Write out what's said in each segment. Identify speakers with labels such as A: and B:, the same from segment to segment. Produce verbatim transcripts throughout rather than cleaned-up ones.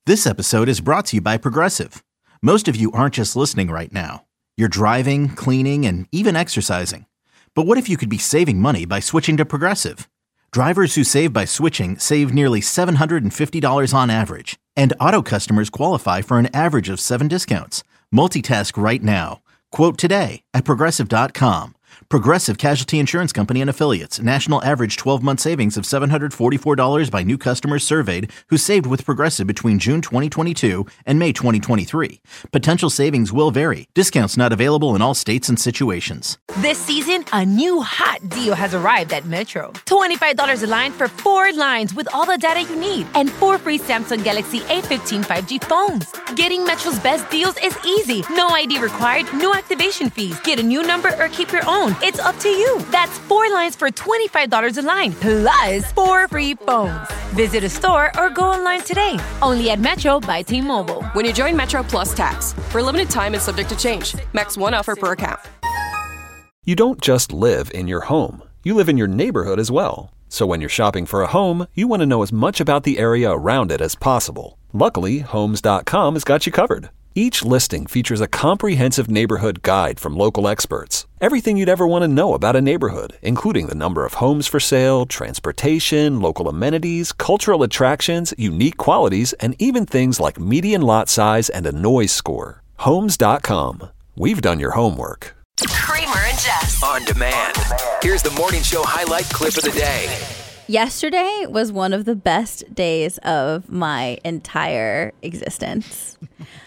A: This episode is brought to you by Progressive. Most of you aren't just listening right now. You're driving, cleaning, and even exercising. But what if you could be saving money by switching to Progressive? Drivers who save by switching save nearly seven hundred fifty dollars on average. And auto customers qualify for an average of seven discounts. Multitask right now. Quote today at Progressive dot com. Progressive Casualty Insurance Company and Affiliates. National average twelve-month savings of seven hundred forty-four dollars by new customers surveyed who saved with Progressive between June twenty twenty-two and May twenty twenty-three. Potential savings will vary. Discounts not available in all states and situations.
B: This season, a new hot deal has arrived at Metro. twenty-five dollars a line for four lines with all the data you need and four free Samsung Galaxy A fifteen five G phones. Getting Metro's best deals is easy. No I D required, no activation fees. Get a new number or keep your own. It's up to you. That's four lines for twenty-five dollars a line, plus four free phones. Visit a store or go online today. Only at Metro by T-Mobile.
C: When you join Metro Plus Tax, for a limited time and subject to change. Max one offer per account.
D: You don't just live in your home. You live in your neighborhood as well. So when you're shopping for a home, you want to know as much about the area around it as possible. Luckily, Homes dot com has got you covered. Each listing features a comprehensive neighborhood guide from local experts. Everything you'd ever want to know about a neighborhood, including the number of homes for sale, transportation, local amenities, cultural attractions, unique qualities, and even things like median lot size and a noise score. Homes dot com. We've done your homework.
E: Kramer and Jess.
F: On demand. Here's the morning show highlight clip of the day.
G: Yesterday was one of the best days of my entire existence.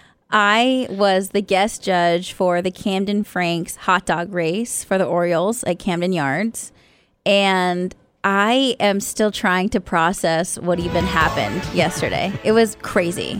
G: I was the guest judge for the Camden Franks hot dog race for the Orioles at Camden Yards. And I am still trying to process what even happened yesterday. It was crazy.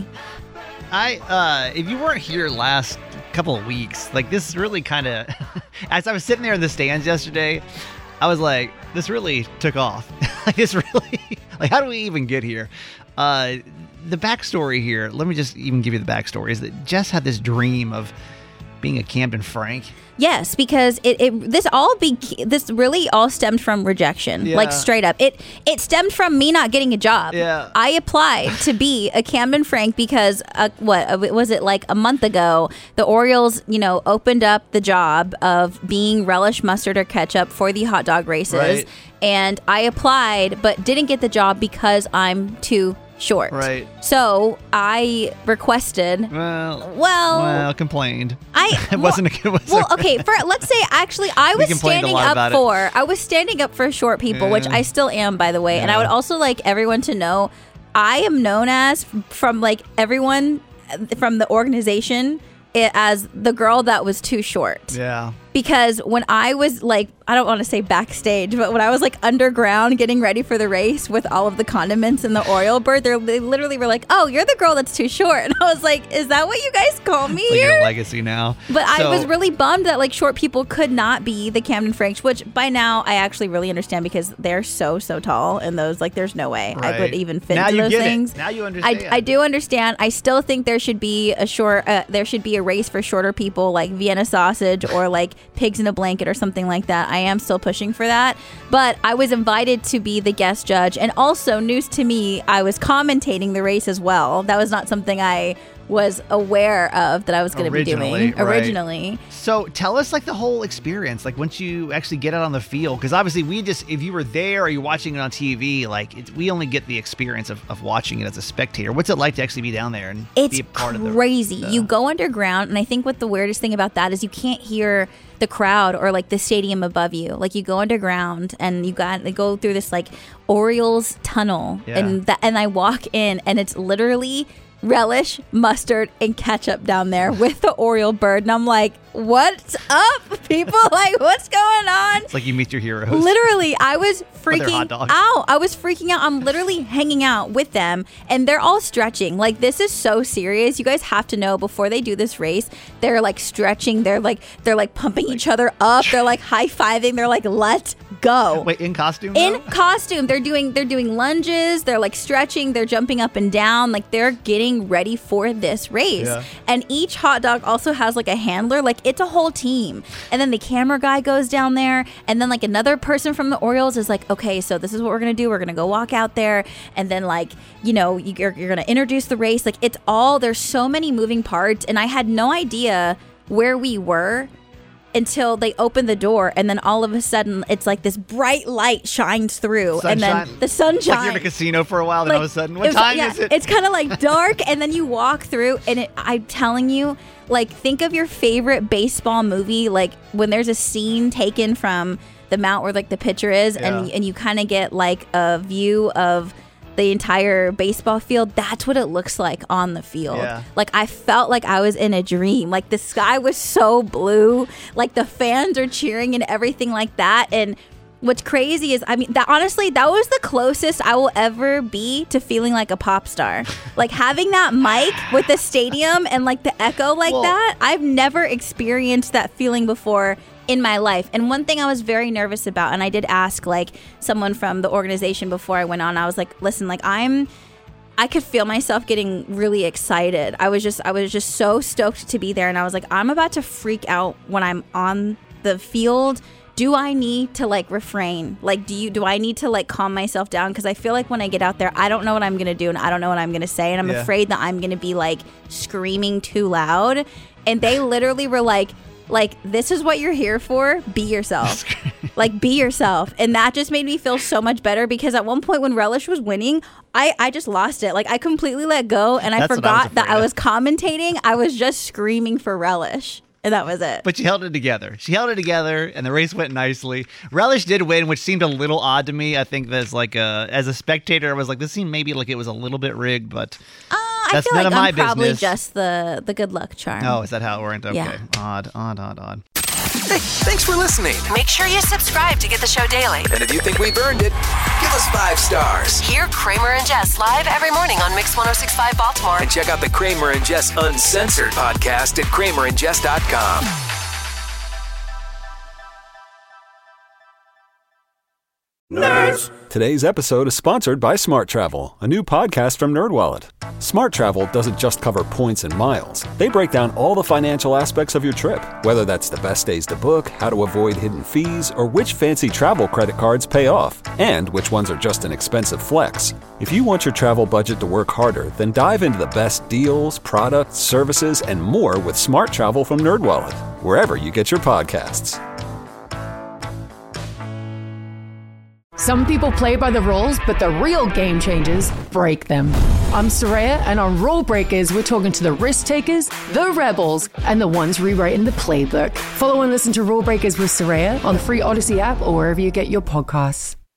H: I, uh, if you weren't here last couple of weeks, like this really kind of, as I was sitting there in the stands yesterday, I was like, this really took off. Like, this really, like, how do we even get here? Uh, the backstory here, let me just even give you the backstory, is that Jess had this dream of being a Camden Frank.
G: Yes, because it, it this all be this really all stemmed from rejection,
H: yeah.
G: like straight up. It it stemmed from me not getting a job.
H: Yeah.
G: I applied to be a Camden Frank because uh, what was it like a month ago? The Orioles, you know, opened up the job of being relish, mustard, or ketchup for the hot dog races,
H: right.
G: And I applied, but didn't get the job because I'm too short.
H: Right.
G: So I requested.
H: Well.
G: Well.
H: Well, complained.
G: I
H: it wasn't a good.
G: Well, okay. For let's say actually, I was standing up for.
H: It.
G: I was standing up for short people,
H: yeah.
G: which I still am, by the way.
H: Yeah.
G: And I would also like everyone to know, I am known as from like everyone from the organization as the girl that was too short.
H: Yeah.
G: Because when I was like, I don't want to say backstage, but when I was like underground getting ready for the race with all of the condiments and the Oriole bird, they literally were like, oh, you're the girl that's too short. And I was like, is that what you guys call me
H: it's like
G: here?
H: your legacy now.
G: But
H: so,
G: I was really bummed that like short people could not be the Camden Franks, which by now I actually really understand because they're so, so tall and those like there's no way
H: right.
G: I could even fit
H: now
G: into
H: you
G: those
H: get
G: things.
H: It. Now you understand.
G: I, I do understand. I still think there should be a short, uh, there should be a race for shorter people like Vienna sausage or like pigs in a blanket or something like that. I am still pushing for that. But I was invited to be the guest judge. And also, news to me, I was commentating the race as well. That was not something I was aware of that I was going to be doing
H: right.
G: originally.
H: So tell us like the whole experience, like once you actually get out on the field, because obviously we just, if you were there or you're watching it on T V, like it, we only get the experience of, of watching it as a spectator. What's it like to actually be down there and
G: it's
H: be a part
G: crazy.
H: of
G: the It's crazy. You go underground, and I think what the weirdest thing about that is you can't hear the crowd or like the stadium above you. Like you go underground and you got to go through this like Orioles tunnel,
H: yeah.
G: and that, and I walk in, and it's literally relish, mustard, and ketchup down there with the Oriole bird. And I'm like, what's up, people? Like, what's going on?
H: It's like you meet your heroes.
G: Literally, I was
H: hot
G: freaking
H: dogs.
G: out. I was freaking out. I'm literally hanging out with them, and they're all stretching. Like, this is so serious. You guys have to know, before they do this race, they're like stretching. They're like, they're like pumping each other up. They're like high-fiving. They're like, let's go.
H: Wait, in costume?
G: In
H: though?
G: costume. They're doing they're doing lunges, they're like stretching, they're jumping up and down, like they're getting ready for this race.
H: Yeah.
G: And each hot dog also has like a handler, like it's a whole team. And then the camera guy goes down there, and then like another person from the Orioles is like, okay, so this is what we're gonna do. We're gonna go walk out there, and then like, you know, you're, you're gonna introduce the race. Like it's all, there's so many moving parts, and I had no idea where we were until they opened the door, and then all of a sudden it's like this bright light shines through.
H: Sunshine.
G: And then the sunshine.
H: It's like you're in a casino for a while, then
G: Like,
H: all of a sudden,
G: it
H: what
G: was-
H: time
G: yeah,
H: is it?
G: It's kind of like dark, and then you walk through, and it, I'm telling you, like, think of your favorite baseball movie, like when there's a scene taken from the mount where like the pitcher is, and
H: Yeah.
G: and you kind of get like a view of the entire baseball field. That's what it looks like on the field.
H: Yeah.
G: Like I felt like I was in a dream. Like the sky was so blue, like the fans are cheering and everything like that. And what's crazy is, I mean, that honestly, that was the closest I will ever be to feeling like a pop star. Like having that mic with the stadium and like the echo like
H: Well-
G: that. I've never experienced that feeling before in my life. And one thing I was very nervous about, and I did ask like someone from the organization before I went on, I was like, listen, like I'm, I could feel myself getting really excited. I was just, I was just so stoked to be there. And I was like, I'm about to freak out when I'm on the field. Do I need to like refrain? Like, do you, do I need to like calm myself down? Cause I feel like when I get out there, I don't know what I'm going to do, and I don't know what I'm going to say. And I'm
H: Yeah.
G: afraid that I'm going to be like screaming too loud. And they literally were like, like, this is what you're here for. Be yourself. Like, be yourself. And that just made me feel so much better, because at one point when Relish was winning, I, I just lost it. Like, I completely let go, and I
H: That's what I was
G: forgot that
H: afraid
G: I
H: of.
G: was commentating. I was just screaming for Relish. And that was it.
H: But she held it together. She held it together, and the race went nicely. Relish did win, which seemed a little odd to me. I think that's like a, as a spectator, I was like, this seemed maybe like it was a little bit rigged, but
G: Uh, I
H: that's
G: feel
H: none
G: like
H: of my
G: I'm probably
H: business.
G: just the, the good luck charm.
H: Oh, is that how it went? Okay.
G: Yeah.
H: Odd, odd, odd, odd.
F: Hey, thanks for listening.
E: Make sure you subscribe to get the show daily.
F: And if you think we've earned it, give us five stars.
E: Hear Kramer and Jess live every morning on Mix one oh six point five Baltimore.
F: And check out the Kramer and Jess Uncensored podcast at kramer and jess dot com.
D: Today's episode is sponsored by Smart Travel, a new podcast from NerdWallet. Smart Travel doesn't just cover points and miles. They break down all the financial aspects of your trip, whether that's the best days to book, how to avoid hidden fees, or which fancy travel credit cards pay off, and which ones are just an expensive flex. If you want your travel budget to work harder, then dive into the best deals, products, services, and more with Smart Travel from NerdWallet, wherever you get your podcasts.
I: Some people play by the rules, but the real game changers break them. I'm Soraya, and on Rule Breakers, we're talking to the risk takers, the rebels, and the ones rewriting the playbook. Follow and listen to Rule Breakers with Soraya on the free Odyssey app or wherever you get your podcasts.